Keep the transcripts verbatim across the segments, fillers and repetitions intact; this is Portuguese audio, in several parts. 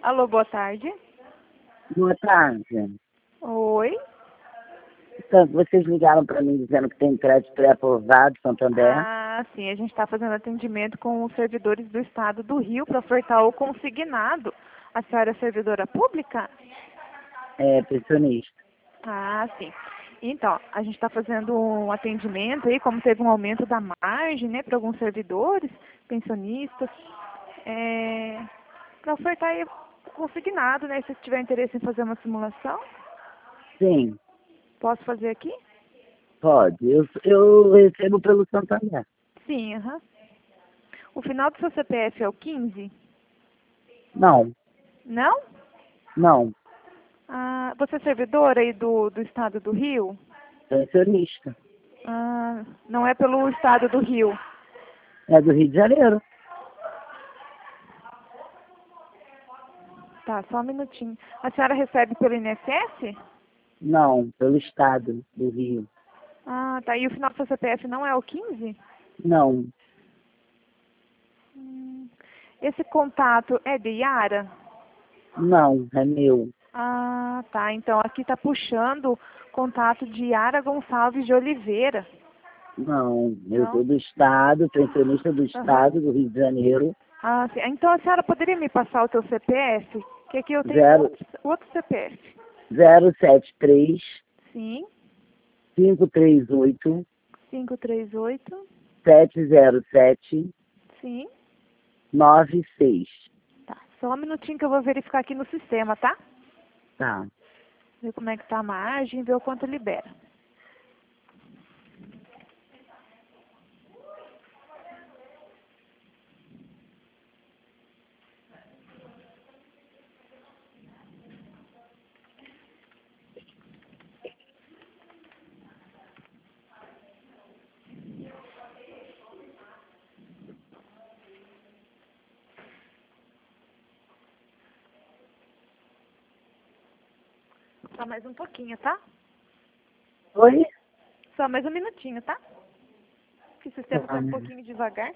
Alô, boa tarde. Boa tarde. Oi. Então, vocês ligaram para mim dizendo que tem crédito pré-aprovado, Santander. Ah, sim, a gente está fazendo atendimento com os servidores do Estado do Rio para ofertar o consignado. A senhora é servidora pública? É, pensionista. Ah, sim. Então, a gente está fazendo um atendimento aí, como teve um aumento da margem, né, para alguns servidores, pensionistas, é, para ofertar aí o consignado, né, se tiver interesse em fazer uma simulação, Sim, posso fazer aqui? pode. Eu, eu recebo pelo Santander. Sim, aham. O final do seu C P F é o quinze? Não, Não? não. Ah, você é servidora aí do, do Estado do Rio? Pensionista. Ah, não é pelo Estado do Rio. É do Rio de Janeiro. Tá, só um minutinho. A senhora recebe pelo I N S S? Não, pelo Estado do Rio. Ah, tá. E o final do seu C P F não é o quinze? Não, Hum, esse contato é de Yara? não, é meu. Ah, tá. Então aqui tá puxando contato de Yara Gonçalves de Oliveira. Não, eu Não? sou do Estado, pensionista do Aham. Estado do Rio de Janeiro. Ah, sim. Então a senhora poderia me passar o teu C P F? Que aqui eu tenho Zero, outro, outro C P F. zero sete três, Sim. cinco três oito, cinco três oito. sete zero sete, Sim. nove seis. Tá. Só um minutinho que eu vou verificar aqui no sistema, tá? Tá. Ver como é que tá a margem, ver o quanto libera. Só mais um pouquinho, tá? Oi? Só mais um minutinho, tá? Que o sistema tá um pouquinho devagar.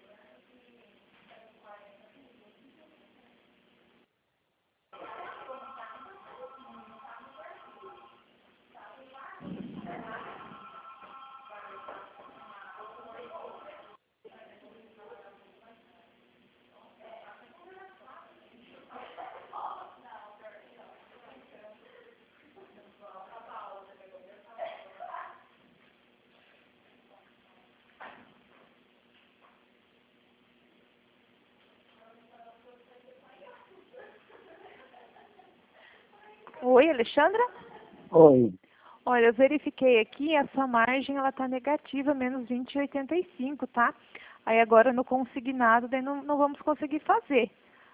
Oi, Alexandra? Oi. Olha, eu verifiquei aqui, a sua margem ela tá negativa, menos vinte e oitenta e cinco, tá? Aí agora no consignado, daí não, não vamos conseguir fazer.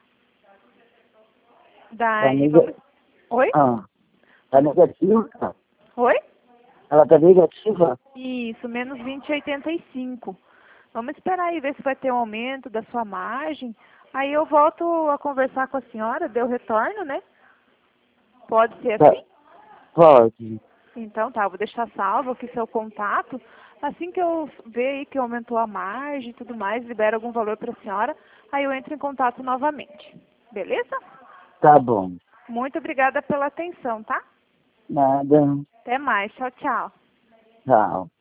Tá Daí nega... vamos... Oi? Ah, tá negativa? Oi? Ela tá negativa? Isso, menos vinte e oitenta e cinco. Vamos esperar aí ver se vai ter um aumento da sua margem. Aí eu volto a conversar com a senhora, deu retorno, né? Pode ser Tá. assim? Pode. Então tá, vou deixar salvo aqui seu contato. Assim que eu ver aí que aumentou a margem e tudo mais, libera algum valor para a senhora, aí eu entro em contato novamente. Beleza? Tá bom. Muito obrigada pela atenção, tá? Nada. Até mais. Tchau, tchau. Tchau.